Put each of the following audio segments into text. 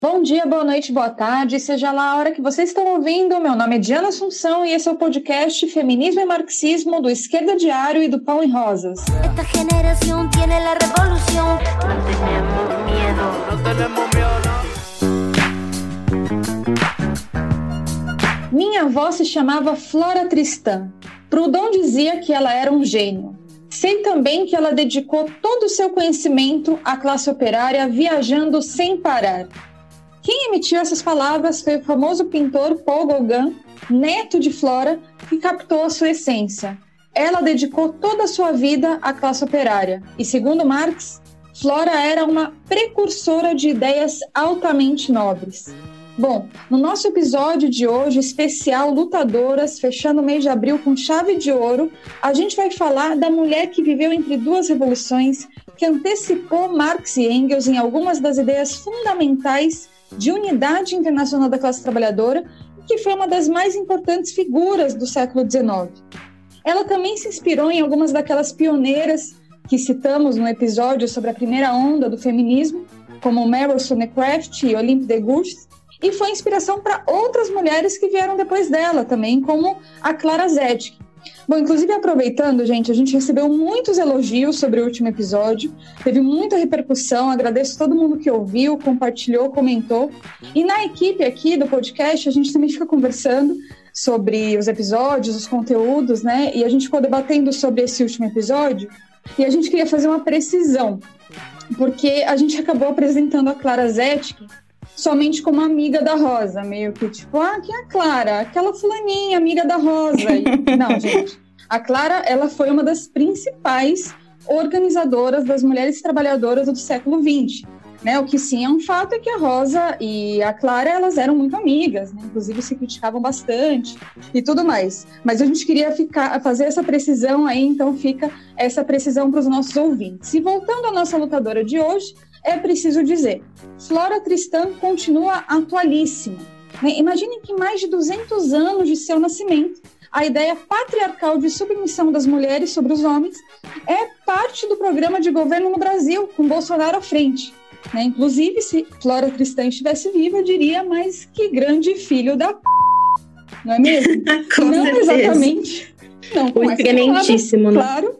Bom dia, boa noite, boa tarde, seja lá a hora que vocês estão ouvindo. Meu nome é Diana Assunção e esse é o podcast Feminismo e Marxismo do Esquerda Diário e do Pão e Rosas. Esta geração tem a revolução. Não temos medo. Minha avó se chamava Flora Tristã. Proudhon dizia que ela era um gênio. Sei também que ela dedicou todo o seu conhecimento à classe operária, viajando sem parar. Quem emitiu essas palavras foi o famoso pintor Paul Gauguin, neto de Flora, que captou a sua essência. Ela dedicou toda a sua vida à classe operária. E, segundo Marx, Flora era uma precursora de ideias altamente nobres. Bom, no nosso episódio de hoje, especial Lutadoras, fechando o mês de abril com chave de ouro, a gente vai falar da mulher que viveu entre duas revoluções, que antecipou Marx e Engels em algumas das ideias fundamentais de unidade internacional da classe trabalhadora e que foi uma das mais importantes figuras do século XIX. Ela também se inspirou em algumas daquelas pioneiras que citamos no episódio sobre a primeira onda do feminismo, como Meryl Wollstonecraft e Olympe de Gouges, e foi inspiração para outras mulheres que vieram depois dela também, como a Clara Zetkin. Bom, inclusive aproveitando, gente, a gente recebeu muitos elogios sobre o último episódio, teve muita repercussão, agradeço todo mundo que ouviu, compartilhou, comentou. E na equipe aqui do podcast, a gente também fica conversando sobre os episódios, os conteúdos, né? E a gente ficou debatendo sobre esse último episódio e a gente queria fazer uma precisão, porque a gente acabou apresentando a Clara Zetkin somente como amiga da Rosa, meio que tipo, quem é a Clara? Aquela fulaninha, amiga da Rosa. E, não, gente, a Clara, ela foi uma das principais organizadoras das mulheres trabalhadoras do século XX, né? O que sim é um fato é que a Rosa e a Clara, elas eram muito amigas, né? Inclusive se criticavam bastante e tudo mais. Mas a gente queria fazer essa precisão aí, então fica essa precisão para os nossos ouvintes. E voltando à nossa lutadora de hoje, é preciso dizer, Flora Tristã continua atualíssima. Né? Imaginem que mais de 200 anos de seu nascimento, a ideia patriarcal de submissão das mulheres sobre os homens é parte do programa de governo no Brasil, com Bolsonaro à frente. Né? Inclusive, se Flora Tristã estivesse viva, eu diria, mas que grande filho da não é mesmo? Com não certeza. Exatamente. Não, com incrementíssimo, né? Claro,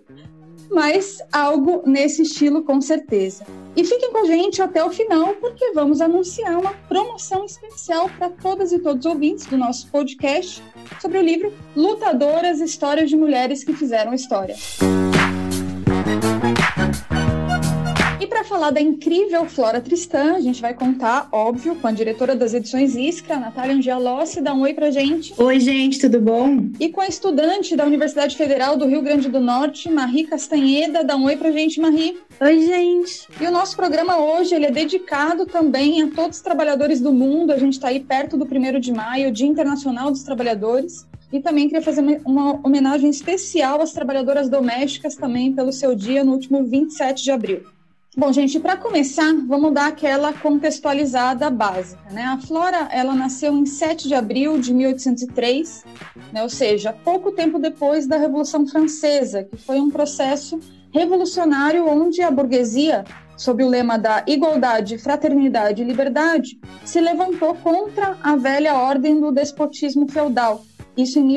mas algo nesse estilo com certeza. E fiquem com a gente até o final, porque vamos anunciar uma promoção especial para todas e todos os ouvintes do nosso podcast sobre o livro Lutadoras, Histórias de Mulheres que Fizeram História. E para falar da incrível Flora Tristã, a gente vai contar, óbvio, com a diretora das edições Iskra, Natália Angelossi. Dá um oi pra gente. Oi, gente, tudo bom? E com a estudante da Universidade Federal do Rio Grande do Norte, Marie Castanheda. Dá um oi pra gente, Marie. Oi, gente. E o nosso programa hoje, ele é dedicado também a todos os trabalhadores do mundo. A gente está aí perto do 1º de maio, Dia Internacional dos Trabalhadores. E também queria fazer uma homenagem especial às trabalhadoras domésticas também pelo seu dia no último 27 de abril. Bom, gente, para começar, vamos dar aquela contextualizada básica, né? A Flora, ela nasceu em 7 de abril de 1803, né? Ou seja, pouco tempo depois da Revolução Francesa, que foi um processo revolucionário onde a burguesia, sob o lema da igualdade, fraternidade e liberdade, se levantou contra a velha ordem do despotismo feudal, isso em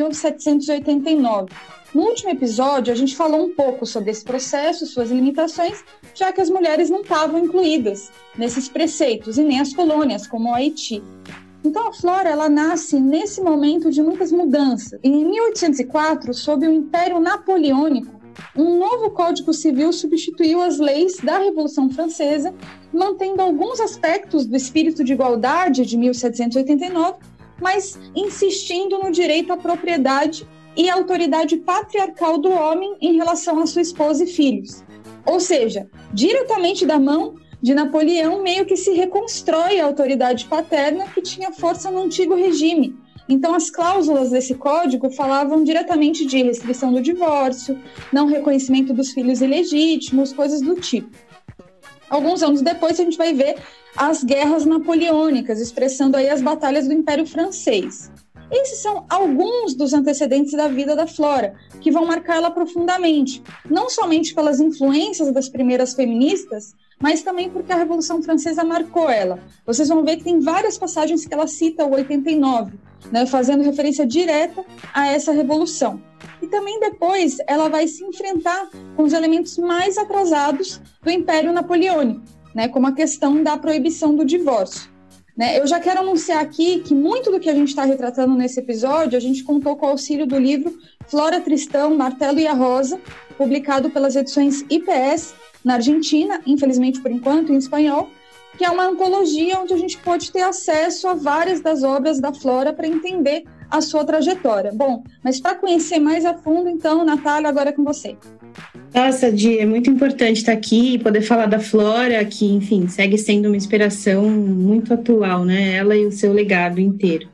1789. No último episódio, a gente falou um pouco sobre esse processo, suas limitações, já que as mulheres não estavam incluídas nesses preceitos, e nem as colônias, como o Haiti. Então, a Flora, ela nasce nesse momento de muitas mudanças. Em 1804, sob o Império Napoleônico, um novo Código Civil substituiu as leis da Revolução Francesa, mantendo alguns aspectos do espírito de igualdade de 1789, mas insistindo no direito à propriedade e a autoridade patriarcal do homem em relação à sua esposa e filhos. Ou seja, diretamente da mão de Napoleão, meio que se reconstrói a autoridade paterna que tinha força no antigo regime. Então, as cláusulas desse código falavam diretamente de restrição do divórcio, não reconhecimento dos filhos ilegítimos, coisas do tipo. Alguns anos depois, a gente vai ver as guerras napoleônicas, expressando aí as batalhas do Império Francês. Esses são alguns dos antecedentes da vida da Flora, que vão marcá-la profundamente, não somente pelas influências das primeiras feministas, mas também porque a Revolução Francesa marcou ela. Vocês vão ver que tem várias passagens que ela cita o 89, né, fazendo referência direta a essa revolução. E também depois ela vai se enfrentar com os elementos mais atrasados do Império Napoleônico, né, como a questão da proibição do divórcio. Né, eu já quero anunciar aqui que muito do que a gente está retratando nesse episódio, a gente contou com o auxílio do livro Flora Tristão, Martelo e a Rosa, publicado pelas edições IPS na Argentina, infelizmente por enquanto em espanhol, que é uma antologia onde a gente pode ter acesso a várias das obras da Flora para entender a sua trajetória. Bom, mas para conhecer mais a fundo, então, Natália, agora é com você. Nossa, Di, é muito importante estar aqui e poder falar da Flora, que, enfim, segue sendo uma inspiração muito atual, né? Ela e o seu legado inteiro.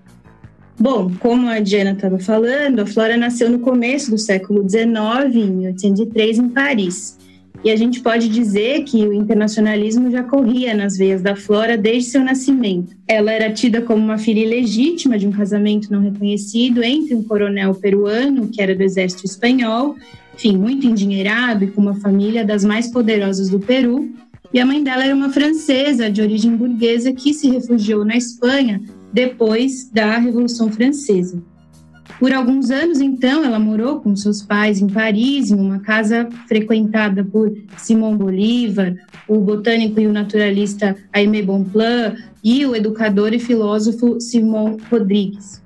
Bom, como a Diana estava falando, a Flora nasceu no começo do século XIX, em 1803, em Paris. E a gente pode dizer que o internacionalismo já corria nas veias da Flora desde seu nascimento. Ela era tida como uma filha ilegítima de um casamento não reconhecido entre um coronel peruano, que era do exército espanhol, enfim, muito endinheirado e com uma família das mais poderosas do Peru. E a mãe dela era uma francesa de origem burguesa que se refugiou na Espanha depois da Revolução Francesa. Por alguns anos, então, ela morou com seus pais em Paris, em uma casa frequentada por Simão Bolívar, o botânico e o naturalista Aimé Bonpland e o educador e filósofo Simão Rodrigues.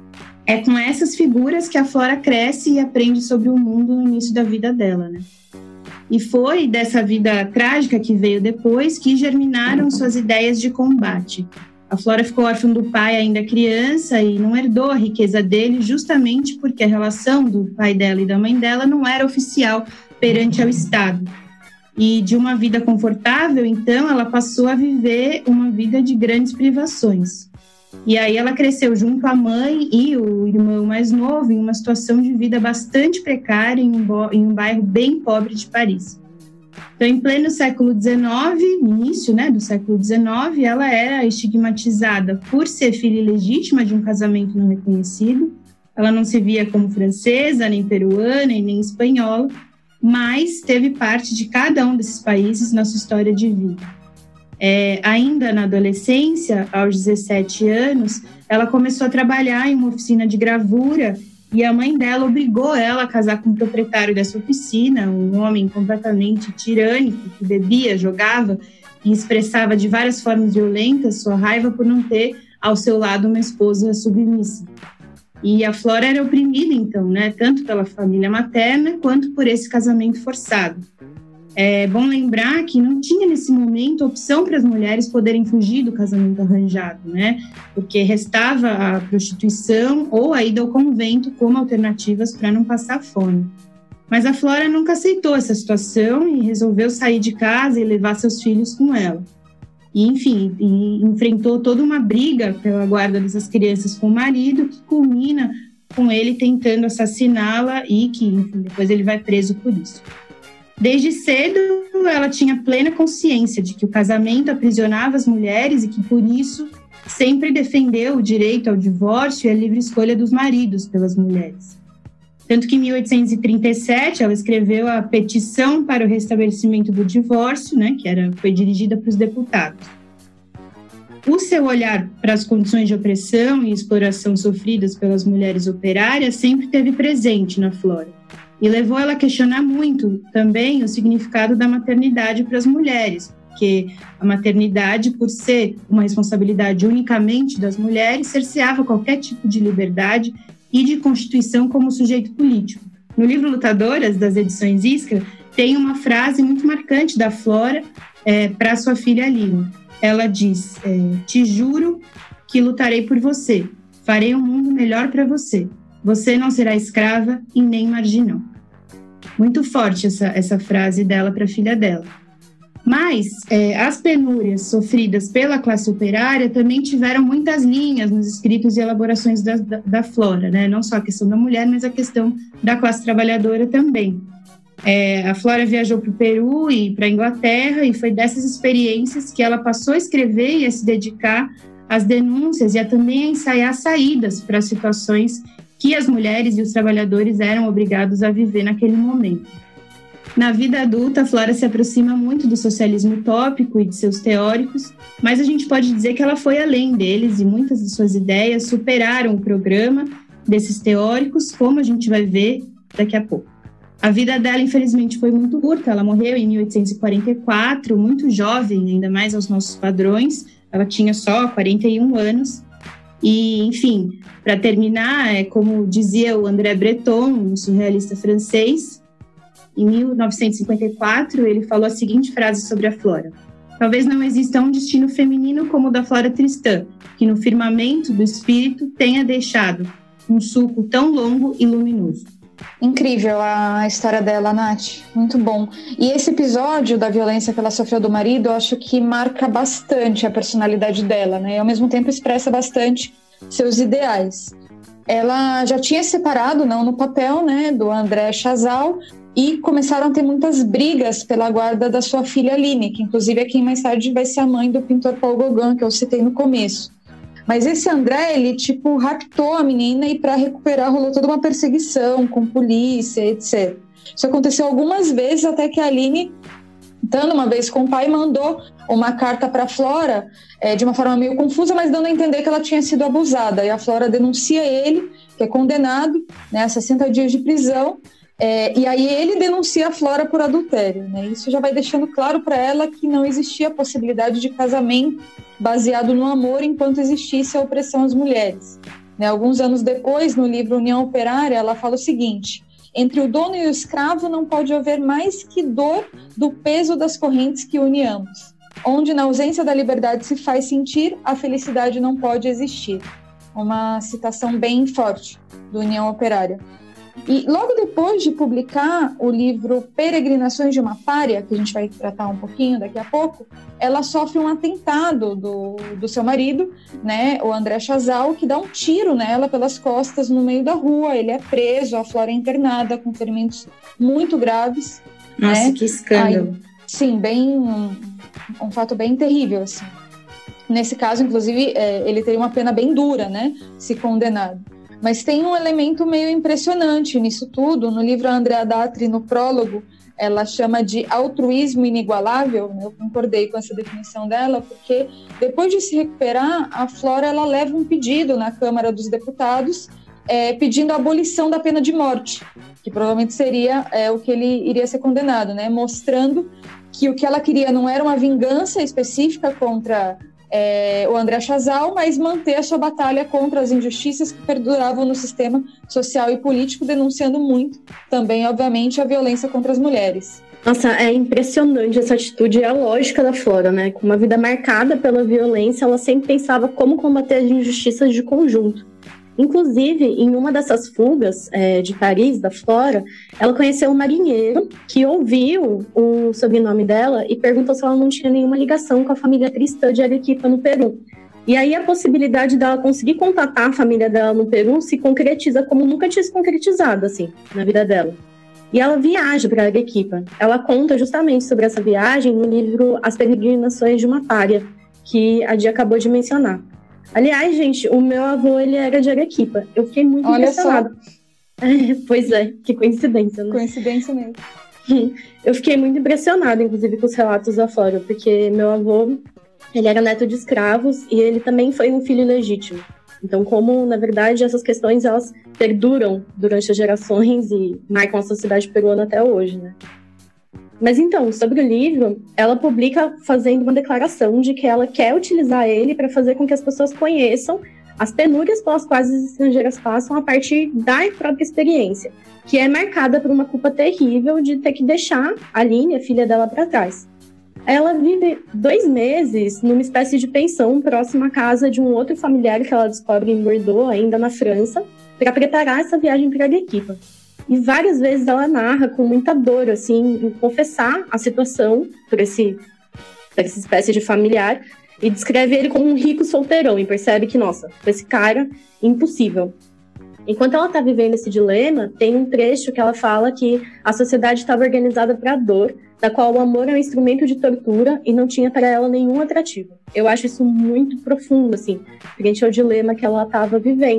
É com essas figuras que a Flora cresce e aprende sobre o mundo no início da vida dela, né? E foi dessa vida trágica que veio depois que germinaram suas ideias de combate. A Flora ficou órfã do pai ainda criança e não herdou a riqueza dele justamente porque a relação do pai dela e da mãe dela não era oficial perante ao Estado. E de uma vida confortável, então, ela passou a viver uma vida de grandes privações. E aí ela cresceu junto à mãe e o irmão mais novo em uma situação de vida bastante precária em um bairro bem pobre de Paris. Então, em pleno século XIX, início, né, do século XIX, ela era estigmatizada por ser filha ilegítima de um casamento não reconhecido. Ela não se via como francesa, nem peruana e nem espanhola, mas teve parte de cada um desses países na sua história de vida. Ainda na adolescência, aos 17 anos, ela começou a trabalhar em uma oficina de gravura e a mãe dela obrigou ela a casar com o proprietário dessa oficina, um homem completamente tirânico, que bebia, jogava e expressava de várias formas violentas sua raiva por não ter ao seu lado uma esposa submissa. E a Flora era oprimida, então, né, tanto pela família materna quanto por esse casamento forçado. É bom lembrar que não tinha nesse momento opção para as mulheres poderem fugir do casamento arranjado, né? Porque restava a prostituição ou a ida ao convento como alternativas para não passar fome. Mas a Flora nunca aceitou essa situação e resolveu sair de casa e levar seus filhos com ela. E, enfim, enfrentou toda uma briga pela guarda dessas crianças com o marido, que culmina com ele tentando assassiná-la e que, enfim, depois ele vai preso por isso. Desde cedo, ela tinha plena consciência de que o casamento aprisionava as mulheres e que, por isso, sempre defendeu o direito ao divórcio e a livre escolha dos maridos pelas mulheres. Tanto que, em 1837, ela escreveu a Petição para o Restabelecimento do Divórcio, né, que foi dirigida para os deputados. O seu olhar para as condições de opressão e exploração sofridas pelas mulheres operárias sempre esteve presente na Flora. E levou ela a questionar muito também o significado da maternidade para as mulheres, porque a maternidade, por ser uma responsabilidade unicamente das mulheres, cerceava qualquer tipo de liberdade e de constituição como sujeito político. No livro Lutadoras, das edições Iskra, tem uma frase muito marcante da Flora para sua filha Lima. Ela diz, te juro que lutarei por você, farei um mundo melhor para você. Você não será escrava e nem marginal. Muito forte essa frase dela para a filha dela. Mas as penúrias sofridas pela classe operária também tiveram muitas linhas nos escritos e elaborações da Flora, né? Não só a questão da mulher, mas a questão da classe trabalhadora também. A Flora viajou para o Peru e para a Inglaterra e foi dessas experiências que ela passou a escrever e a se dedicar às denúncias e a também a ensaiar saídas para situações que as mulheres e os trabalhadores eram obrigados a viver naquele momento. Na vida adulta, a Flora se aproxima muito do socialismo utópico e de seus teóricos, mas a gente pode dizer que ela foi além deles e muitas de suas ideias superaram o programa desses teóricos, como a gente vai ver daqui a pouco. A vida dela, infelizmente, foi muito curta. Ela morreu em 1844, muito jovem, ainda mais aos nossos padrões. Ela tinha só 41 anos. E, enfim, para terminar, como dizia o André Breton, um surrealista francês, em 1954, ele falou a seguinte frase sobre a Flora: talvez não exista um destino feminino como o da Flora Tristã, que no firmamento do espírito tenha deixado um sulco tão longo e luminoso. Incrível a história dela, Nath. Muito bom. E esse episódio da violência que ela sofreu do marido, eu acho que marca bastante a personalidade dela, né? E ao mesmo tempo expressa bastante seus ideais. Ela já tinha separado, não no papel, né, do André Chazal, e começaram a ter muitas brigas pela guarda da sua filha Aline, que inclusive é quem mais tarde vai ser a mãe do pintor Paul Gauguin, que eu citei no começo. Mas esse André, ele, raptou a menina e para recuperar rolou toda uma perseguição com polícia, etc. Isso aconteceu algumas vezes até que a Aline, estando uma vez com o pai, mandou uma carta para a Flora, de uma forma meio confusa, mas dando a entender que ela tinha sido abusada. E a Flora denuncia ele, que é condenado, né, a 60 dias de prisão, e aí ele denuncia a Flora por adultério, né? Isso já vai deixando claro para ela que não existia possibilidade de casamento baseado no amor enquanto existisse a opressão às mulheres, né? Alguns anos depois, no livro União Operária, ela fala o seguinte: entre o dono e o escravo não pode haver mais que dor do peso das correntes que une ambos. Onde na ausência da liberdade se faz sentir, a felicidade não pode existir. Uma citação bem forte do União Operária. E logo depois de publicar o livro Peregrinações de uma Pária, que a gente vai tratar um pouquinho daqui a pouco, ela sofre um atentado do seu marido, né, o André Chazal, que dá um tiro nela pelas costas no meio da rua. Ele é preso, a Flora é internada com ferimentos muito graves. Nossa, né? Que escândalo. Aí, sim, um fato bem terrível, assim. Nesse caso, inclusive, ele teria uma pena bem dura, né, se condenado. Mas tem um elemento meio impressionante nisso tudo. No livro Andrea Datri, no prólogo, ela chama de altruísmo inigualável. Eu concordei com essa definição dela, porque depois de se recuperar, a Flora ela leva um pedido na Câmara dos Deputados pedindo a abolição da pena de morte, que provavelmente seria o que ele iria ser condenado, né? Mostrando que o que ela queria não era uma vingança específica contra o André Chazal, mas manter a sua batalha contra as injustiças que perduravam no sistema social e político, denunciando muito também, obviamente, a violência contra as mulheres. Nossa, é impressionante essa atitude e a lógica da Flora, né? Com uma vida marcada pela violência, ela sempre pensava como combater as injustiças de conjunto. Inclusive, em uma dessas fugas de Paris, da Flora, ela conheceu um marinheiro que ouviu o sobrenome dela e perguntou se ela não tinha nenhuma ligação com a família cristã de Arequipa, no Peru. E aí a possibilidade dela conseguir contatar a família dela no Peru se concretiza como nunca tinha se concretizado, assim, na vida dela. E ela viaja para Arequipa. Ela conta justamente sobre essa viagem no livro As Peregrinações de uma Pária, que a Dia acabou de mencionar. Aliás, gente, o meu avô, ele era de Arequipa. Eu fiquei muito impressionada. Pois é, que coincidência, né? Coincidência mesmo. Eu fiquei muito impressionada, inclusive, com os relatos da Flora, porque meu avô, ele era neto de escravos e ele também foi um filho legítimo. Então, como, na verdade, essas questões, elas perduram durante as gerações e marcam a sociedade peruana até hoje, né? Mas então, sobre o livro, ela publica fazendo uma declaração de que ela quer utilizar ele para fazer com que as pessoas conheçam as penúrias pelas quais as estrangeiras passam a partir da própria experiência, que é marcada por uma culpa terrível de ter que deixar a Aline, a filha dela, para trás. Ela vive 2 meses numa espécie de pensão próxima à casa de um outro familiar que ela descobre em Bordeaux, ainda na França, para preparar essa viagem para Arequipa. E várias vezes ela narra com muita dor, assim, em confessar a situação por essa espécie de familiar e descreve ele como um rico solteirão e percebe que, nossa, esse cara, impossível. Enquanto ela está vivendo esse dilema, tem um trecho que ela fala que a sociedade estava organizada para a dor, da qual o amor é um instrumento de tortura e não tinha para ela nenhum atrativo. Eu acho isso muito profundo, assim, frente ao dilema que ela estava vivendo.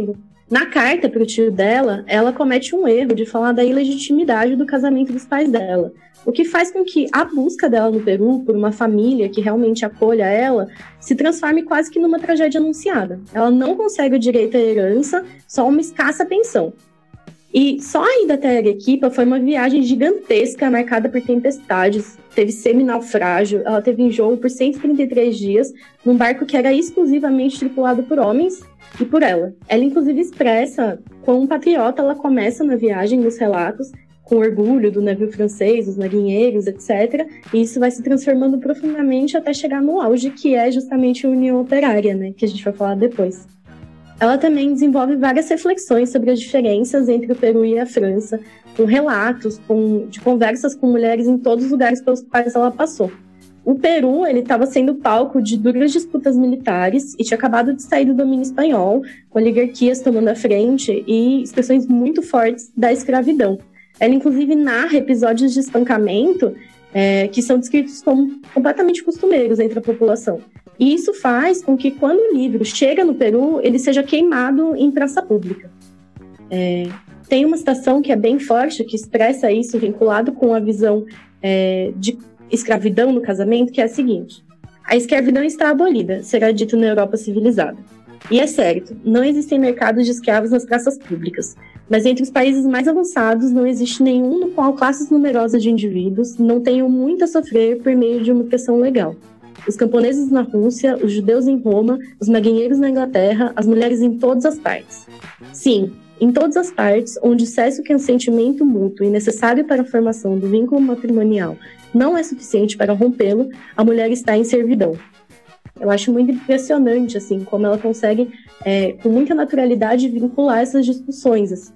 Na carta para o tio dela, ela comete um erro de falar da ilegitimidade do casamento dos pais dela, o que faz com que a busca dela no Peru por uma família que realmente acolha ela se transforme quase que numa tragédia anunciada. Ela não consegue o direito à herança, só uma escassa pensão. E só a ida até Arequipa foi uma viagem gigantesca, marcada por tempestades, teve semi-naufrágio, ela teve enjoo por 133 dias, num barco que era exclusivamente tripulado por homens e por ela. Ela, inclusive, expressa quão patriota ela começa na viagem, nos relatos, com orgulho do navio francês, dos marinheiros, etc. E isso vai se transformando profundamente até chegar no auge, que é justamente a União Operária, né, que a gente vai falar depois. Ela também desenvolve várias reflexões sobre as diferenças entre o Peru e a França, com relatos, de conversas com mulheres em todos os lugares pelos quais ela passou. O Peru estava sendo palco de duras disputas militares e tinha acabado de sair do domínio espanhol, com oligarquias tomando a frente e expressões muito fortes da escravidão. Ela, inclusive, narra episódios de espancamento que são descritos como completamente costumeiros entre a população. E isso faz com que, quando o livro chega no Peru, ele seja queimado em praça pública. Tem uma citação que é bem forte, que expressa isso, vinculado com a visão de escravidão no casamento, que é a seguinte: a escravidão está abolida, será dito na Europa civilizada. E é certo, não existem mercados de escravos nas praças públicas, mas entre os países mais avançados não existe nenhum no qual classes numerosas de indivíduos não tenham muito a sofrer por meio de uma opressão legal. Os camponeses na Rússia, os judeus em Roma, os marinheiros na Inglaterra, as mulheres em todas as partes. Sim, em todas as partes onde cesse o consentimento mútuo e necessário para a formação do vínculo matrimonial não é suficiente para rompê-lo, a mulher está em servidão. Eu acho muito impressionante, assim, como ela consegue, com muita naturalidade, vincular essas discussões. Assim.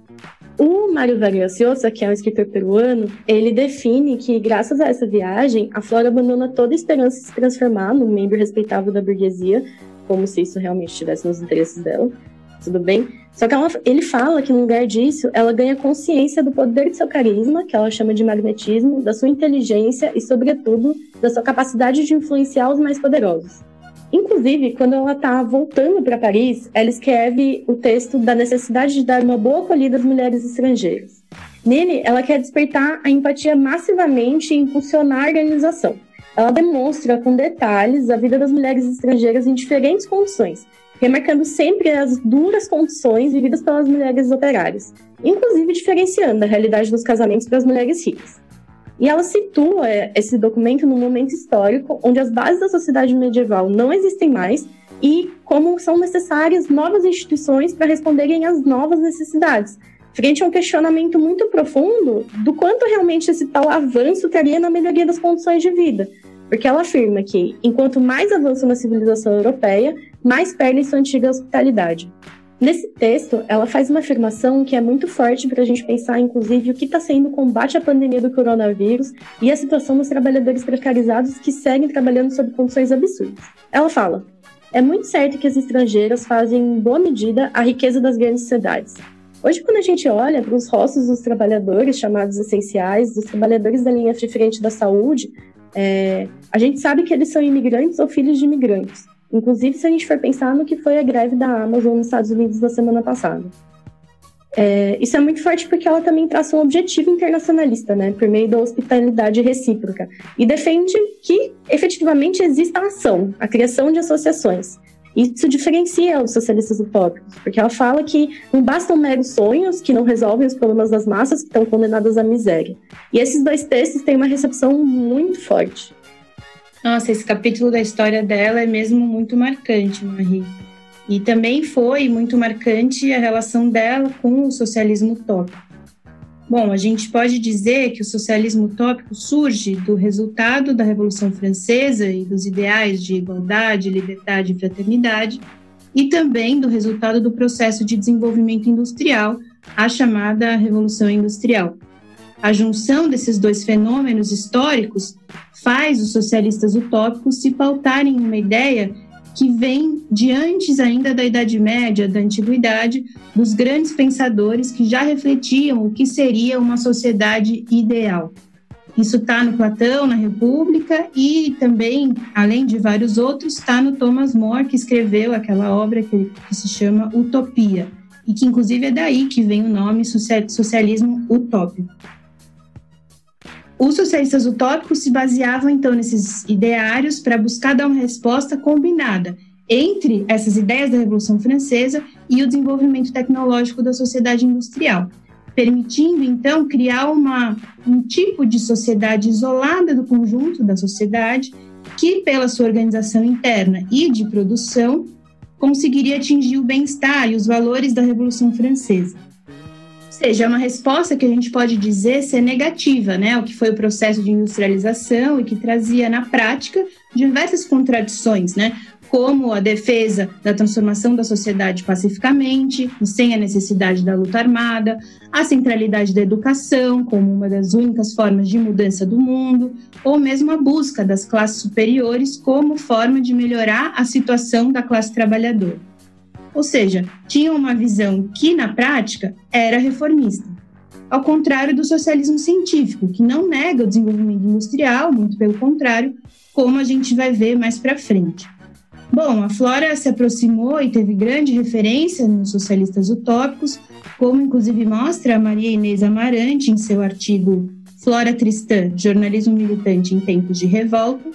O Mário Vargas Llosa, que é um escritor peruano, ele define que, graças a essa viagem, a Flora abandona toda a esperança de se transformar num membro respeitável da burguesia, como se isso realmente estivesse nos interesses dela, tudo bem? Só que ele fala que, no lugar disso, ela ganha consciência do poder de seu carisma, que ela chama de magnetismo, da sua inteligência e, sobretudo, da sua capacidade de influenciar os mais poderosos. Inclusive, quando ela está voltando para Paris, ela escreve o texto da necessidade de dar uma boa acolhida às mulheres estrangeiras. Nele, ela quer despertar a empatia massivamente e impulsionar a organização. Ela demonstra com detalhes a vida das mulheres estrangeiras em diferentes condições, remarcando sempre as duras condições vividas pelas mulheres operárias, inclusive diferenciando a realidade dos casamentos para as mulheres ricas. E ela situa esse documento num momento histórico onde as bases da sociedade medieval não existem mais e como são necessárias novas instituições para responderem às novas necessidades, frente a um questionamento muito profundo do quanto realmente esse tal avanço traria na melhoria das condições de vida. Porque ela afirma que, enquanto mais avança na civilização europeia, mais perde sua antiga hospitalidade. Nesse texto, ela faz uma afirmação que é muito forte para a gente pensar, inclusive, o que está sendo o combate à pandemia do coronavírus e a situação dos trabalhadores precarizados que seguem trabalhando sob condições absurdas. Ela fala: é muito certo que as estrangeiras fazem, em boa medida, a riqueza das grandes cidades. Hoje, quando a gente olha para os rostos dos trabalhadores chamados essenciais, dos trabalhadores da linha de frente da saúde, a gente sabe que eles são imigrantes ou filhos de imigrantes. Inclusive, se a gente for pensar no que foi a greve da Amazon nos Estados Unidos na semana passada. Isso é muito forte porque ela também traça um objetivo internacionalista, né, por meio da hospitalidade recíproca, e defende que, efetivamente, exista a ação, a criação de associações. Isso diferencia os socialistas utópicos, porque ela fala que não bastam meros sonhos que não resolvem os problemas das massas que estão condenadas à miséria. E esses dois textos têm uma recepção muito forte. Nossa, esse capítulo da história dela é mesmo muito marcante, Marie. E também foi muito marcante a relação dela com o socialismo utópico. Bom, a gente pode dizer que o socialismo utópico surge do resultado da Revolução Francesa e dos ideais de igualdade, liberdade e fraternidade, e também do resultado do processo de desenvolvimento industrial, a chamada Revolução Industrial. A junção desses dois fenômenos históricos faz os socialistas utópicos se pautarem em uma ideia que vem de antes ainda da Idade Média, da Antiguidade, dos grandes pensadores que já refletiam o que seria uma sociedade ideal. Isso está no Platão, na República, e também, além de vários outros, está no Thomas More, que escreveu aquela obra que se chama Utopia. e que inclusive é daí que vem o nome socialismo utópico. Os socialistas utópicos se baseavam, então, nesses ideários para buscar dar uma resposta combinada entre essas ideias da Revolução Francesa e o desenvolvimento tecnológico da sociedade industrial, permitindo, então, criar um tipo de sociedade isolada do conjunto da sociedade que, pela sua organização interna e de produção, conseguiria atingir o bem-estar e os valores da Revolução Francesa. Ou seja, é uma resposta que a gente pode dizer ser negativa, né, ao que foi o processo de industrialização e que trazia, na prática, diversas contradições, né, como a defesa da transformação da sociedade pacificamente e sem a necessidade da luta armada, a centralidade da educação como uma das únicas formas de mudança do mundo, ou mesmo a busca das classes superiores como forma de melhorar a situação da classe trabalhadora. Ou seja, tinham uma visão que, na prática, era reformista, ao contrário do socialismo científico, que não nega o desenvolvimento industrial, muito pelo contrário, como a gente vai ver mais para frente. Bom, a Flora se aproximou e teve grande referência nos socialistas utópicos, como inclusive mostra a Maria Inês Amarante em seu artigo Flora Tristã, Jornalismo Militante em Tempos de Revolta.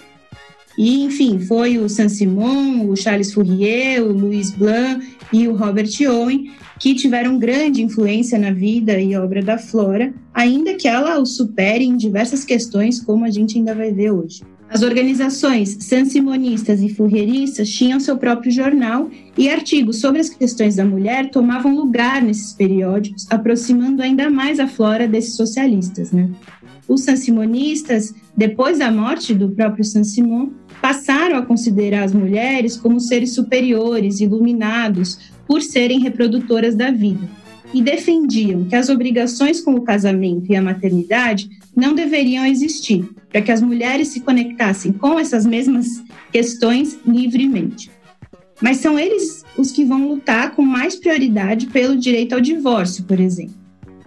E, enfim, foi o Saint-Simon, o Charles Fourier, o Louis Blanc e o Robert Owen que tiveram grande influência na vida e obra da Flora, ainda que ela o supere em diversas questões, como a gente ainda vai ver hoje. As organizações saint-simonistas e fourieristas tinham seu próprio jornal e artigos sobre as questões da mulher tomavam lugar nesses periódicos, aproximando ainda mais a Flora desses socialistas, né? Os saint-simonistas, depois da morte do próprio Saint-Simon, passaram a considerar as mulheres como seres superiores, iluminados, por serem reprodutoras da vida, e defendiam que as obrigações com o casamento e a maternidade não deveriam existir, para que as mulheres se conectassem com essas mesmas questões livremente. Mas são eles os que vão lutar com mais prioridade pelo direito ao divórcio, por exemplo.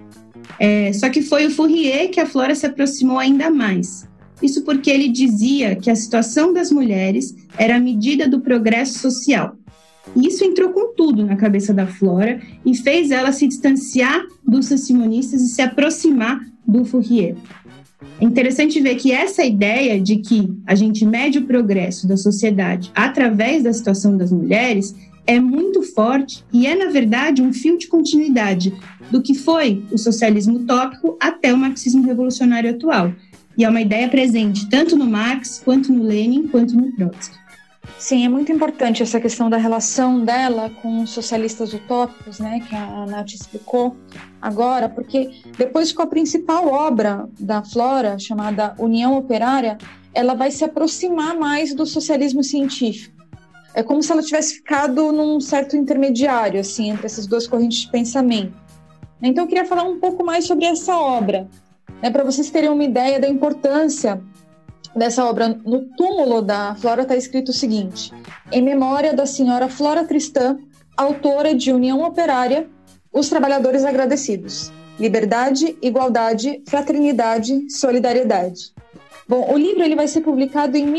Só que foi o Fourier que a Flora se aproximou ainda mais. Isso porque ele dizia que a situação das mulheres era a medida do progresso social. E isso entrou com tudo na cabeça da Flora e fez ela se distanciar dos saint-simonistas e se aproximar do Fourier. É interessante ver que essa ideia de que a gente mede o progresso da sociedade através da situação das mulheres é muito forte e é, na verdade, um fio de continuidade do que foi o socialismo utópico até o marxismo revolucionário atual. E é uma ideia presente tanto no Marx, quanto no Lenin, quanto no Trotsky. Sim, é muito importante essa questão da relação dela com os socialistas utópicos, né, que a Nath explicou agora, porque depois com a principal obra da Flora, chamada União Operária, ela vai se aproximar mais do socialismo científico. É como se ela tivesse ficado num certo intermediário, assim, entre essas duas correntes de pensamento. Então eu queria falar um pouco mais sobre essa obra, né, para vocês terem uma ideia da importância dessa obra. No túmulo da Flora está escrito o seguinte: em memória da senhora Flora Tristã, autora de União Operária, os trabalhadores agradecidos. Liberdade, igualdade, fraternidade, solidariedade. Bom, o livro ele vai ser publicado em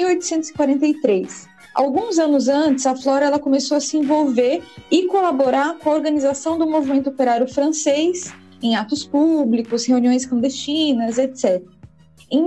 1843. Alguns anos antes, a Flora ela começou a se envolver e colaborar com a organização do movimento operário francês em atos públicos, reuniões clandestinas, etc. Em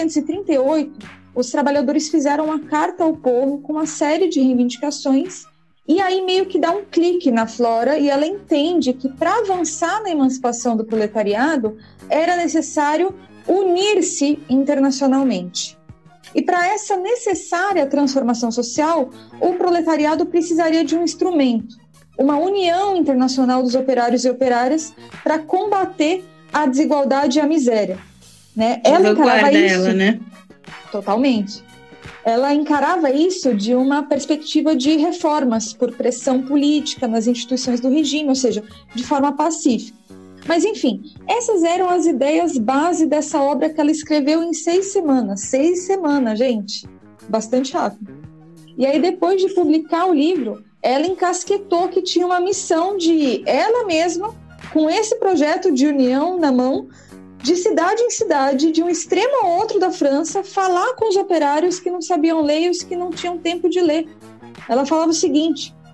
1838, os trabalhadores fizeram uma carta ao povo com uma série de reivindicações e aí meio que dá um clique na Flora e ela entende que para avançar na emancipação do proletariado era necessário unir-se internacionalmente. E para essa necessária transformação social, o proletariado precisaria de um instrumento, uma união internacional dos operários e operárias para combater a desigualdade e a miséria. Né? Ela encarava isso, né? Totalmente. Ela encarava isso de uma perspectiva de reformas por pressão política nas instituições do regime, ou seja, de forma pacífica. Mas, enfim, essas eram as ideias base dessa obra que ela escreveu em 6 semanas. 6 semanas, gente. Bastante rápido. E aí, depois de publicar o livro, ela encasquetou que tinha uma missão de ela mesma, com esse projeto de união na mão, de cidade em cidade, de um extremo ao outro da França, falar com os operários que não sabiam ler e os que não tinham tempo de ler. Ela falava o seguinte: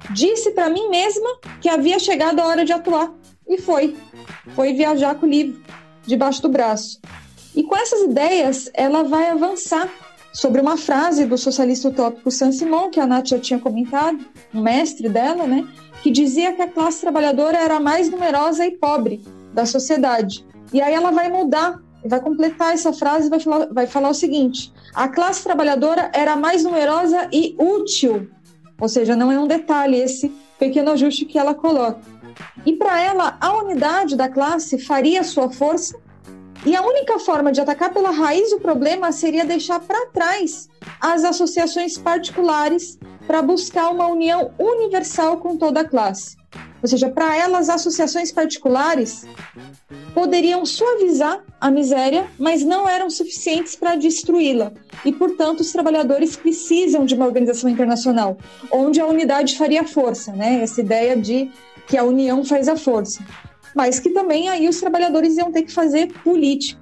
Disse para mim mesma que havia chegado a hora de atuar. E foi viajar com o livro debaixo do braço. E com essas ideias, ela vai avançar sobre uma frase do socialista utópico Saint-Simon, que a Nath já tinha comentado, um mestre dela, né, que dizia que a classe trabalhadora era a mais numerosa e pobre da sociedade. E aí ela vai mudar, vai completar essa frase e vai falar o seguinte: a classe trabalhadora era a mais numerosa e útil. Ou seja, não é um detalhe esse pequeno ajuste que ela coloca. E para ela, a unidade da classe faria sua força, e a única forma de atacar pela raiz o problema seria deixar para trás as associações particulares para buscar uma união universal com toda a classe. Ou seja, para ela, as associações particulares poderiam suavizar a miséria, mas não eram suficientes para destruí-la. E, portanto, os trabalhadores precisam de uma organização internacional, onde a unidade faria força, né? Essa ideia de que a união faz a força. Mas que também aí os trabalhadores iam ter que fazer política,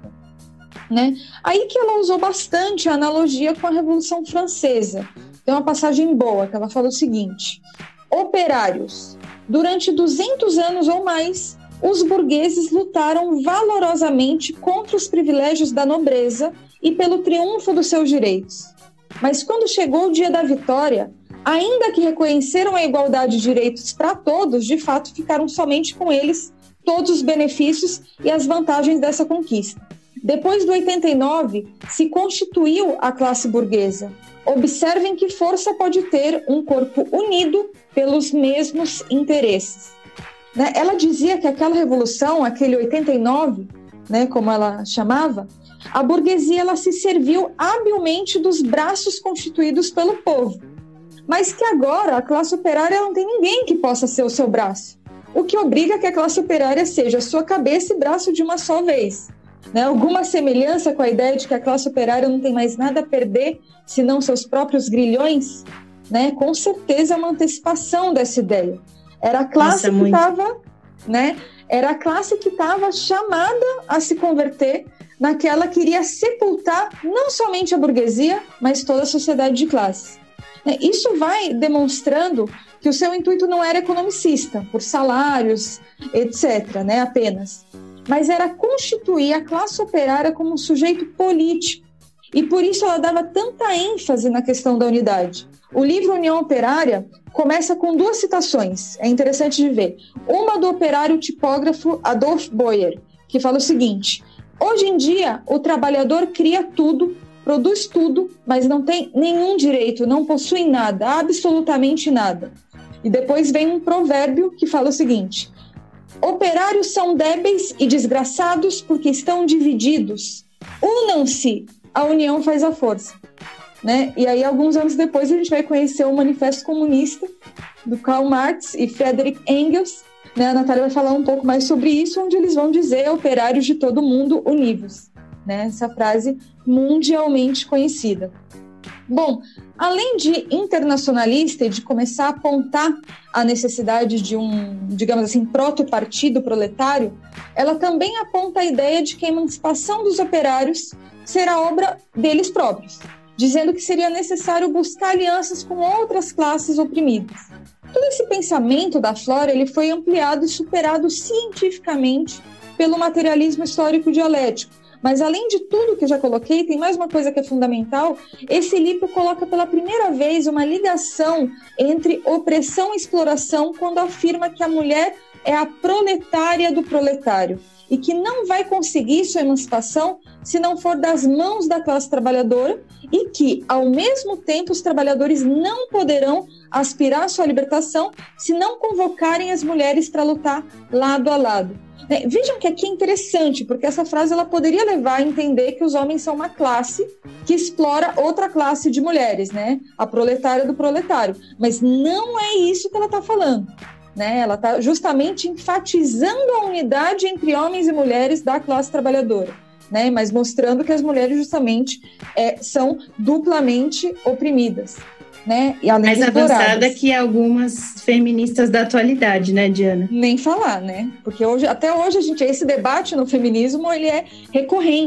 né? Aí que ela usou bastante a analogia com a Revolução Francesa. Tem uma passagem boa, que ela fala o seguinte: operários, durante 200 anos ou mais, os burgueses lutaram valorosamente contra os privilégios da nobreza e pelo triunfo dos seus direitos. Mas quando chegou o dia da vitória, ainda que reconheceram a igualdade de direitos para todos, de fato ficaram somente com eles todos os benefícios e as vantagens dessa conquista. Depois do 89, se constituiu a classe burguesa. Observem que força pode ter um corpo unido pelos mesmos interesses. Né? Ela dizia que aquela revolução, aquele 89, né, como ela chamava, a burguesia ela se serviu habilmente dos braços constituídos pelo povo. Mas que agora a classe operária não tem ninguém que possa ser o seu braço. O que obriga que a classe operária seja sua cabeça e braço de uma só vez. Né? Alguma semelhança com a ideia de que a classe operária não tem mais nada a perder, senão seus próprios grilhões? Né? Com certeza é uma antecipação dessa ideia. Era a classe que estava, né? Era a classe que estava chamada a se converter naquela que iria sepultar não somente a burguesia, mas toda a sociedade de classes. Isso vai demonstrando que o seu intuito não era economicista, por salários, etc., né, apenas. Mas era constituir a classe operária como um sujeito político. E por isso ela dava tanta ênfase na questão da unidade. O livro União Operária começa com 2 citações, é interessante de ver. Uma do operário tipógrafo Adolf Boyer, que fala o seguinte: hoje em dia, o trabalhador cria tudo, produz tudo, mas não tem nenhum direito, não possui nada, absolutamente nada. E depois vem um provérbio que fala o seguinte: operários são débeis e desgraçados porque estão divididos. Unam-se, a união faz a força. Né? E aí, alguns anos depois, a gente vai conhecer o Manifesto Comunista do Karl Marx e Friedrich Engels. Né? A Natália vai falar um pouco mais sobre isso, onde eles vão dizer operários de todo mundo univos. Né? Essa frase mundialmente conhecida. Bom, além de internacionalista e de começar a apontar a necessidade de um, digamos assim, proto-partido proletário, ela também aponta a ideia de que a emancipação dos operários será obra deles próprios, dizendo que seria necessário buscar alianças com outras classes oprimidas. Todo esse pensamento da Flora ele foi ampliado e superado cientificamente pelo materialismo histórico dialético. Mas além de tudo que eu já coloquei, tem mais uma coisa que é fundamental. Esse livro coloca pela primeira vez uma ligação entre opressão e exploração quando afirma que a mulher é a proletária do proletário e que não vai conseguir sua emancipação se não for das mãos da classe trabalhadora e que, ao mesmo tempo, os trabalhadores não poderão aspirar à sua libertação se não convocarem as mulheres para lutar lado a lado. Vejam que aqui é interessante, porque essa frase ela poderia levar a entender que os homens são uma classe que explora outra classe de mulheres, né? A proletária do proletário. Mas não é isso que ela está falando. Né? Ela está justamente enfatizando a unidade entre homens e mulheres da classe trabalhadora, né? Mas mostrando que as mulheres justamente são duplamente oprimidas. Né? E além mais avançada que algumas feministas da atualidade, né, Diana? Nem falar, né? Porque até hoje esse debate no feminismo ele é recorrente.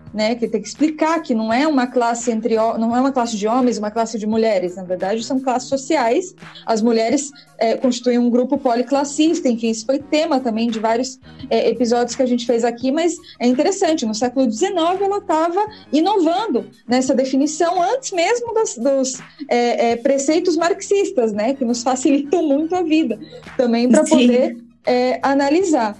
né, que tem que explicar que não é uma classe não é uma classe de homens, uma classe de mulheres, na verdade são classes sociais. As mulheres constituem um grupo policlassista, enfim, isso foi tema também de vários episódios que a gente fez aqui, mas é interessante, no século XIX ela estava inovando nessa definição antes mesmo dos preceitos marxistas, né, que nos facilitam muito a vida também para poder analisar.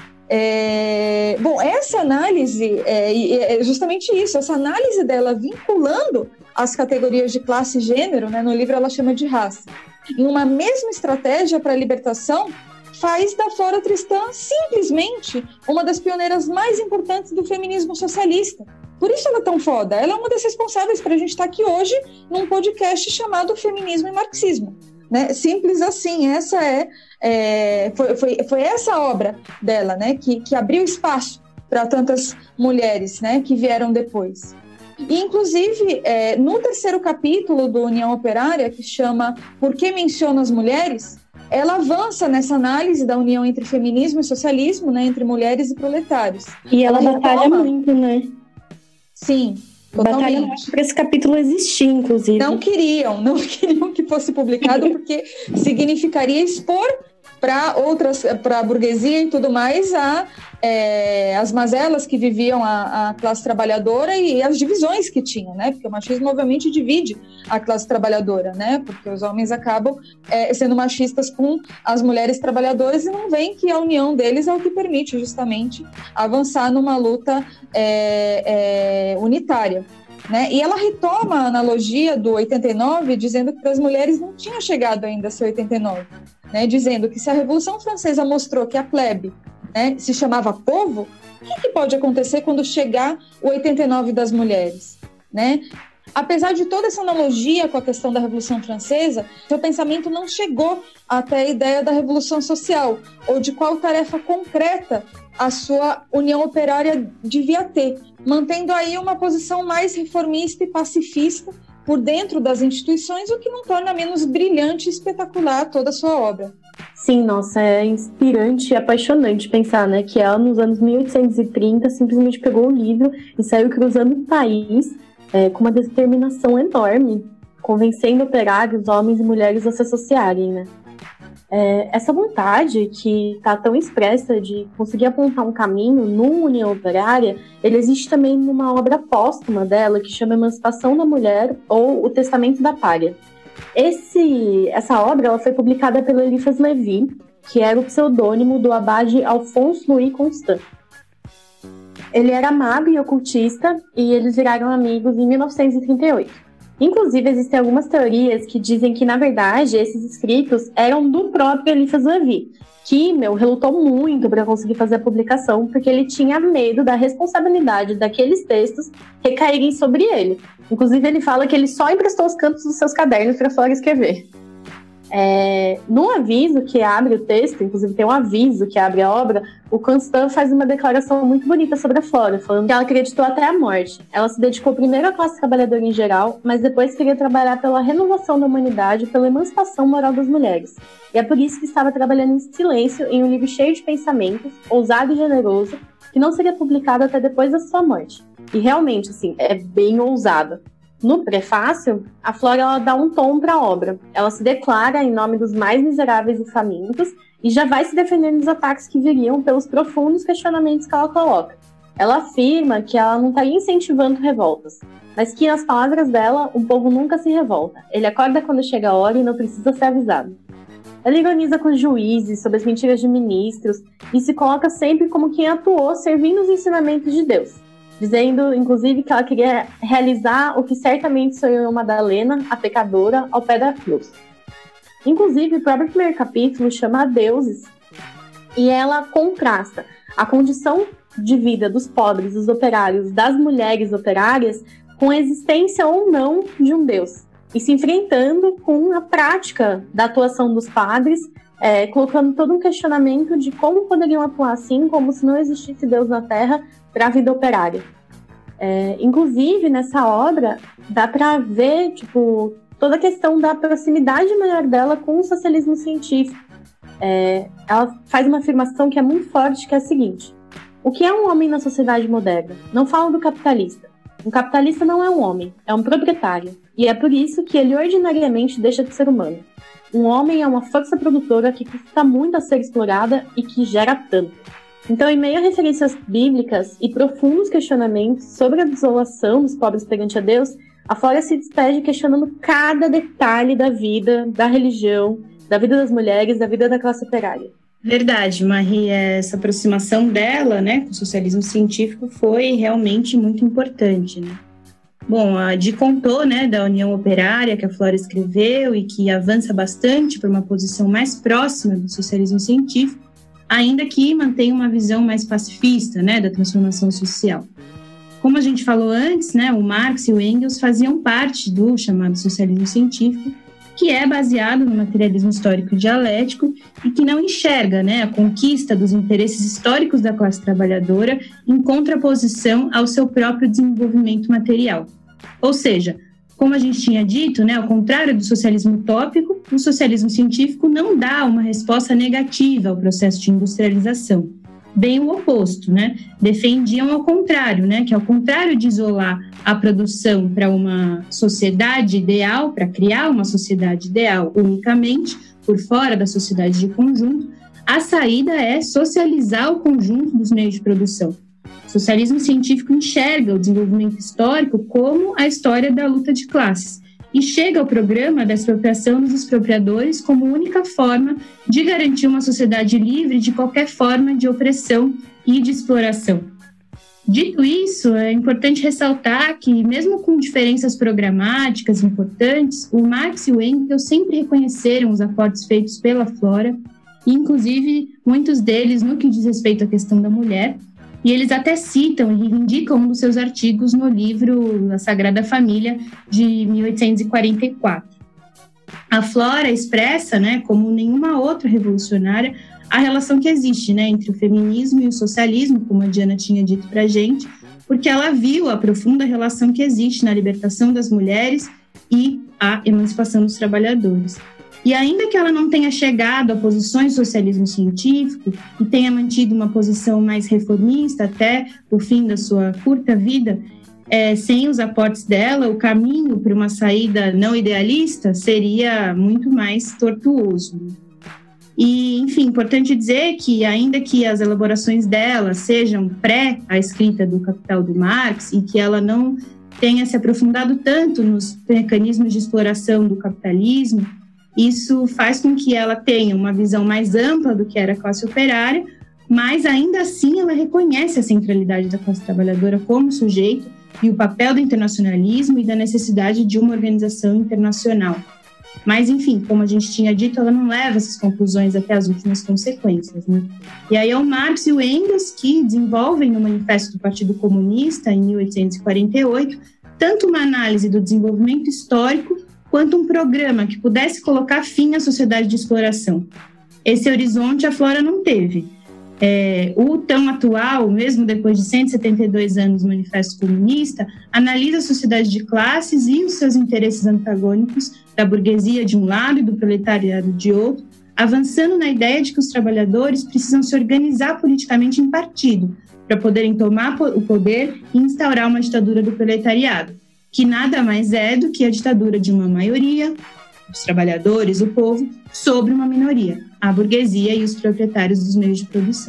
Bom, essa análise é justamente isso, essa análise dela vinculando as categorias de classe e gênero, né, no livro ela chama de raça, em uma mesma estratégia para a libertação, faz da Flora Tristã simplesmente uma das pioneiras mais importantes do feminismo socialista. Por isso ela é tão foda, ela é uma das responsáveis para a gente estar aqui hoje num podcast chamado Feminismo e Marxismo. Né? Simples assim, essa foi essa obra dela, né? que abriu espaço para tantas mulheres, né? que vieram depois. E, inclusive, no terceiro capítulo do União Operária, que chama Por que Menciono as Mulheres?, ela avança nessa análise da união entre feminismo e socialismo, né? entre mulheres e proletários. E ela batalha muito, né? Sim. Batalha muito para esse capítulo existir, inclusive. Não queriam que fosse publicado, porque significaria expor para a burguesia e tudo mais as mazelas que viviam a classe trabalhadora e as divisões que tinham, né? Porque o machismo obviamente divide a classe trabalhadora, né? Porque os homens acabam sendo machistas com as mulheres trabalhadoras e não veem que a união deles é o que permite justamente avançar numa luta unitária. Né? E ela retoma a analogia do 89, dizendo que para as mulheres não tinha chegado ainda a ser 89, né? Dizendo que se a Revolução Francesa mostrou que a plebe, né, se chamava povo, o que pode acontecer quando chegar o 89 das mulheres? Né? Apesar de toda essa analogia com a questão da Revolução Francesa, seu pensamento não chegou até a ideia da Revolução Social, ou de qual tarefa concreta a sua União Operária devia ter, mantendo aí uma posição mais reformista e pacifista por dentro das instituições, o que não torna menos brilhante e espetacular toda a sua obra. Sim, nossa, é inspirante e apaixonante pensar, né, que ela nos anos 1830 simplesmente pegou o livro e saiu cruzando o país com uma determinação enorme, convencendo operários, homens e mulheres a se associarem, né. Essa vontade que está tão expressa de conseguir apontar um caminho numa União Operária, ele existe também numa obra póstuma dela que chama Emancipação da Mulher ou O Testamento da Pária. Essa obra ela foi publicada pelo Eliphas Levi, que era o pseudônimo do abade Alphonse Louis Constant. Ele era mago e ocultista e eles viraram amigos em 1938. Inclusive, existem algumas teorias que dizem que, na verdade, esses escritos eram do próprio Eliphas Levi, que, relutou muito para conseguir fazer a publicação, porque ele tinha medo da responsabilidade daqueles textos recaírem sobre ele. Inclusive, ele fala que ele só emprestou os cantos dos seus cadernos para Flora escrever. No aviso que abre o texto, inclusive tem um aviso que abre a obra, o Constant faz uma declaração muito bonita sobre a Flora, falando que ela acreditou até a morte. Ela se dedicou primeiro à classe trabalhadora em geral, mas depois queria trabalhar pela renovação da humanidade e pela emancipação moral das mulheres. E é por isso que estava trabalhando em silêncio em um livro cheio de pensamentos, ousado e generoso, que não seria publicado até depois da sua morte. E realmente, assim, é bem ousado. No prefácio, a Flora ela dá um tom para a obra. Ela se declara em nome dos mais miseráveis e famintos e já vai se defendendo dos ataques que viriam pelos profundos questionamentos que ela coloca. Ela afirma que ela não estaria incentivando revoltas, mas que, nas palavras dela, o povo nunca se revolta. Ele acorda quando chega a hora e não precisa ser avisado. Ela ironiza com os juízes sobre as mentiras de ministros e se coloca sempre como quem atuou servindo os ensinamentos de Deus, dizendo, inclusive, que ela queria realizar o que certamente sonhou Madalena, a pecadora, ao pé da cruz. Inclusive, o próprio primeiro capítulo chama Deuses, e ela contrasta a condição de vida dos pobres, dos operários, das mulheres operárias, com a existência ou não de um Deus, e se enfrentando com a prática da atuação dos padres, colocando todo um questionamento de como poderiam atuar assim, como se não existisse Deus na Terra, para a vida operária. Inclusive, nessa obra, dá para ver toda a questão da proximidade maior dela com o socialismo científico. Ela faz uma afirmação que é muito forte, que é a seguinte: O que é um homem na sociedade moderna? Não falo do capitalista. Um capitalista não é um homem, é um proprietário. E é por isso que ele ordinariamente deixa de ser humano. Um homem é uma força produtora que custa muito a ser explorada e que gera tanto. Então, em meio a referências bíblicas e profundos questionamentos sobre a desolação dos pobres perante a Deus, a Flora se despede questionando cada detalhe da vida, da religião, da vida das mulheres, da vida da classe operária. Verdade, Marie, essa aproximação dela, né, com o socialismo científico foi realmente muito importante, né? Bom, a Di contou, né, da União Operária que a Flora escreveu e que avança bastante para uma posição mais próxima do socialismo científico, ainda que mantém uma visão mais pacifista, né, da transformação social. Como a gente falou antes, né, o Marx e o Engels faziam parte do chamado socialismo científico, que é baseado no materialismo histórico dialético e que não enxerga, né, a conquista dos interesses históricos da classe trabalhadora em contraposição ao seu próprio desenvolvimento material. Ou seja, como a gente tinha dito, né, ao contrário do socialismo utópico, o socialismo científico não dá uma resposta negativa ao processo de industrialização. Bem o oposto, né? Defendiam ao contrário, né? Que ao contrário de isolar a produção para uma sociedade ideal, para criar uma sociedade ideal unicamente, por fora da sociedade de conjunto, a saída é socializar o conjunto dos meios de produção. O socialismo científico enxerga o desenvolvimento histórico como a história da luta de classes e chega ao programa da expropriação dos expropriadores como única forma de garantir uma sociedade livre de qualquer forma de opressão e de exploração. Dito isso, é importante ressaltar que, mesmo com diferenças programáticas importantes, o Marx e o Engels sempre reconheceram os aportes feitos pela Flora, e inclusive muitos deles no que diz respeito à questão da mulher, e eles até citam e reivindicam um dos seus artigos no livro A Sagrada Família, de 1844. A Flora expressa, né, como nenhuma outra revolucionária, a relação que existe, né, entre o feminismo e o socialismo, como a Diana tinha dito para a gente, porque ela viu a profunda relação que existe na libertação das mulheres e a emancipação dos trabalhadores. E ainda que ela não tenha chegado a posições do socialismo científico e tenha mantido uma posição mais reformista até o fim da sua curta vida, sem os aportes dela, o caminho para uma saída não idealista seria muito mais tortuoso. E, enfim, importante dizer que, ainda que as elaborações dela sejam pré a escrita do Capital do Marx e que ela não tenha se aprofundado tanto nos mecanismos de exploração do capitalismo, isso faz com que ela tenha uma visão mais ampla do que era a classe operária, mas ainda assim ela reconhece a centralidade da classe trabalhadora como sujeito e o papel do internacionalismo e da necessidade de uma organização internacional. Mas, enfim, como a gente tinha dito, ela não leva essas conclusões até as últimas consequências, né? E aí é o Marx e o Engels que desenvolvem no Manifesto do Partido Comunista, em 1848, tanto uma análise do desenvolvimento histórico quanto um programa que pudesse colocar fim à sociedade de exploração. Esse horizonte a Flora não teve. O tão atual, mesmo depois de 172 anos do Manifesto Comunista, analisa a sociedade de classes e os seus interesses antagônicos da burguesia de um lado e do proletariado de outro, avançando na ideia de que os trabalhadores precisam se organizar politicamente em partido para poderem tomar o poder e instaurar uma ditadura do proletariado, que nada mais é do que a ditadura de uma maioria, os trabalhadores, o povo, sobre uma minoria, a burguesia e os proprietários dos meios de produção.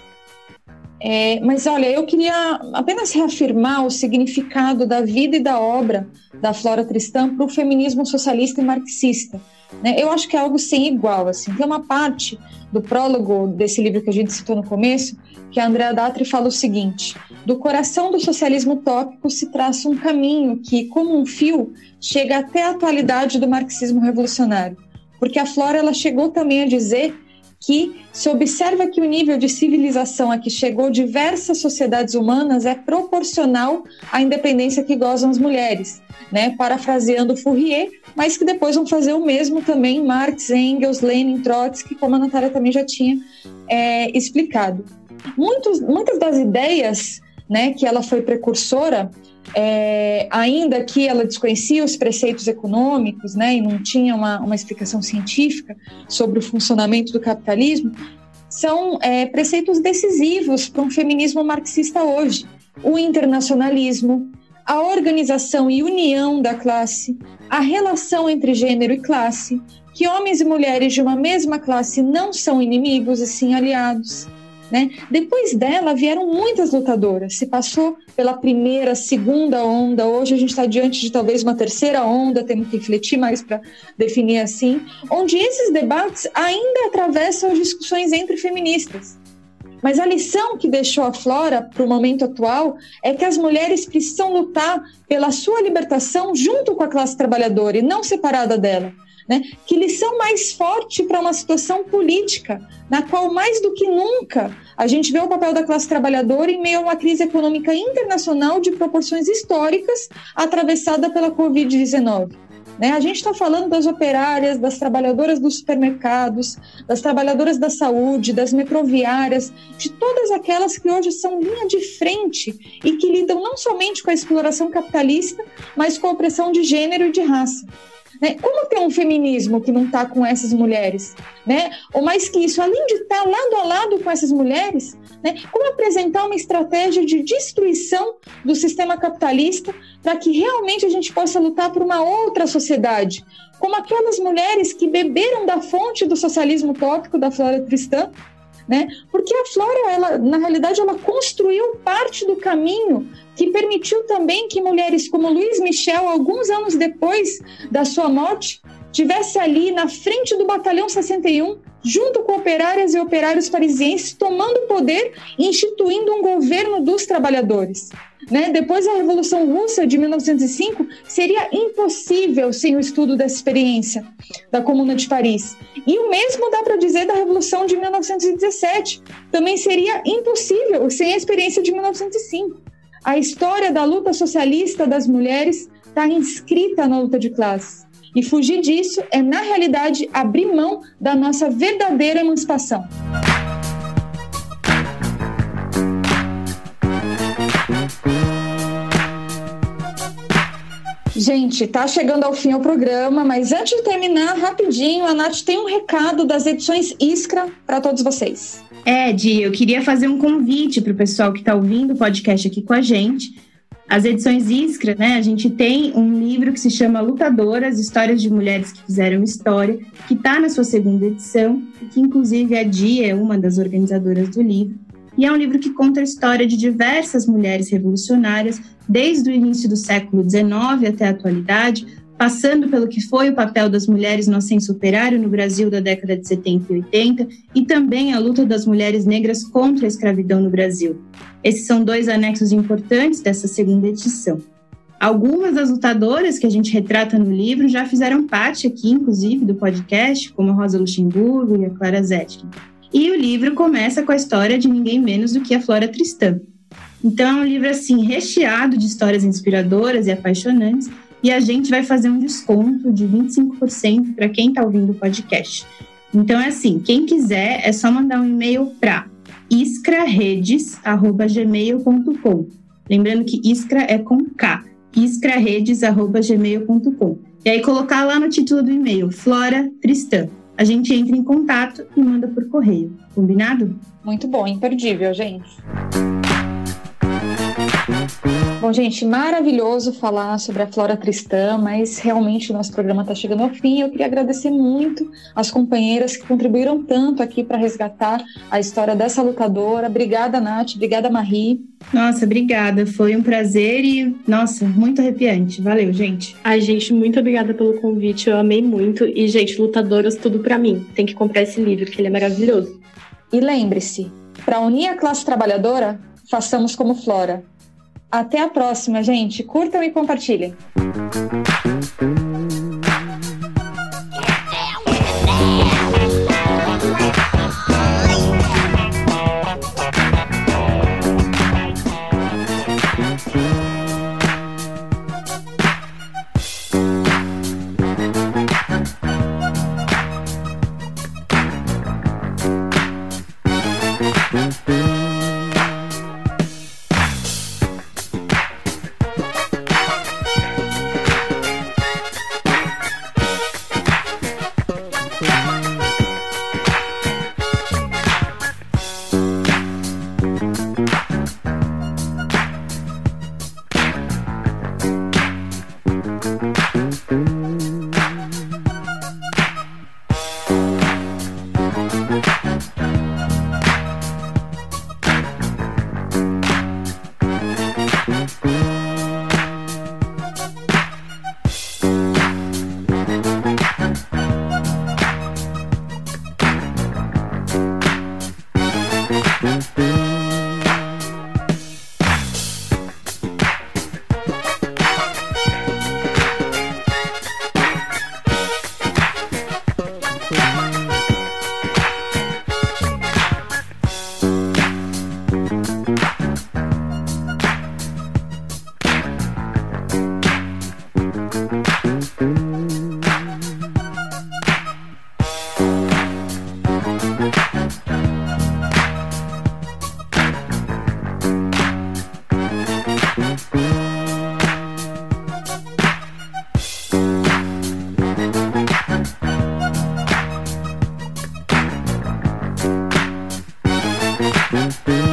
Mas olha, eu queria apenas reafirmar o significado da vida e da obra da Flora Tristã para o feminismo socialista e marxista, né? Eu acho que é algo sem igual, assim. Tem uma parte do prólogo desse livro que a gente citou no começo, que a Andrea Datri fala o seguinte: do coração do socialismo utópico se traça um caminho que, como um fio, chega até a atualidade do marxismo revolucionário. Porque a Flora ela chegou também a dizer que se observa que o nível de civilização a que chegou diversas sociedades humanas é proporcional à independência que gozam as mulheres, né? Parafraseando Fourier, mas que depois vão fazer o mesmo também Marx, Engels, Lenin, Trotsky, como a Natália também já tinha explicado. Muitas das ideias, né, que ela foi precursora, ainda que ela desconhecia os preceitos econômicos, né, e não tinha uma explicação científica sobre o funcionamento do capitalismo, são preceitos decisivos para um feminismo marxista hoje. O internacionalismo, a organização e união da classe, a relação entre gênero e classe, que homens e mulheres de uma mesma classe não são inimigos e sim aliados. Né? Depois dela vieram muitas lutadoras, se passou pela primeira, segunda onda, hoje a gente está diante de talvez uma terceira onda, temos que refletir mais para definir assim, onde esses debates ainda atravessam as discussões entre feministas. Mas a lição que deixou a Flora para o momento atual é que as mulheres precisam lutar pela sua libertação junto com a classe trabalhadora e não separada dela. Né? Que lição mais forte para uma situação política, na qual mais do que nunca a gente vê o papel da classe trabalhadora em meio a uma crise econômica internacional de proporções históricas atravessada pela Covid-19. Né? A gente está falando das operárias, das trabalhadoras dos supermercados, das trabalhadoras da saúde, das metroviárias, de todas aquelas que hoje são linha de frente e que lidam não somente com a exploração capitalista, mas com a opressão de gênero e de raça. Né? Como ter um feminismo que não está com essas mulheres? Né? Ou mais que isso, além de estar lado a lado com essas mulheres, né? Como apresentar uma estratégia de destruição do sistema capitalista para que realmente a gente possa lutar por uma outra sociedade? Como aquelas mulheres que beberam da fonte do socialismo utópico da Flora Tristã, né? Porque a Flora, ela, na realidade, ela construiu parte do caminho que permitiu também que mulheres como Louise Michel, alguns anos depois da sua morte, estivesse ali na frente do Batalhão 61, junto com operárias e operários parisienses, tomando poder e instituindo um governo dos trabalhadores. Né? Depois da Revolução Russa de 1905, seria impossível sem o estudo dessa experiência da Comuna de Paris. E o mesmo dá para dizer da Revolução de 1917. Também seria impossível sem a experiência de 1905. A história da luta socialista das mulheres está inscrita na luta de classes. E fugir disso é, na realidade, abrir mão da nossa verdadeira emancipação. Gente, tá chegando ao fim o programa, mas antes de terminar, rapidinho, a Nath tem um recado das edições Iskra para todos vocês. Di, eu queria fazer um convite para o pessoal que está ouvindo o podcast aqui com a gente. As edições Iskra, né, a gente tem um livro que se chama Lutadoras, Histórias de Mulheres que Fizeram História, que está na sua segunda edição, e que inclusive a Di é uma das organizadoras do livro. E é um livro que conta a história de diversas mulheres revolucionárias, desde o início do século XIX até a atualidade, passando pelo que foi o papel das mulheres no ascenso operário no Brasil da década de 70 e 80, e também a luta das mulheres negras contra a escravidão no Brasil. Esses são 2 anexos importantes dessa segunda edição. Algumas das lutadoras que a gente retrata no livro já fizeram parte aqui, inclusive, do podcast, como a Rosa Luxemburgo e a Clara Zetkin. E o livro começa com a história de ninguém menos do que a Flora Tristã. Então é um livro assim, recheado de histórias inspiradoras e apaixonantes, e a gente vai fazer um desconto de 25% para quem está ouvindo o podcast. Então é assim, quem quiser é só mandar um e-mail para iscraredes@gmail.com. Lembrando que Iskra é com K, iscraredes@gmail.com. E aí colocar lá no título do e-mail, Flora Tristã. A gente entra em contato e manda por correio. Combinado? Muito bom, imperdível, gente. Bom, gente, maravilhoso falar sobre a Flora Tristã, mas realmente o nosso programa está chegando ao fim. Eu queria agradecer muito as companheiras que contribuíram tanto aqui para resgatar a história dessa lutadora. Obrigada, Nath. Obrigada, Marie. Nossa, obrigada. Foi um prazer e, nossa, muito arrepiante. Valeu, gente. Ai, gente, muito obrigada pelo convite. Eu amei muito. E, gente, lutadoras, tudo para mim. Tem que comprar esse livro, que ele é maravilhoso. E lembre-se, para unir a classe trabalhadora, façamos como Flora. Até a próxima, gente. Curtam e compartilhem. Música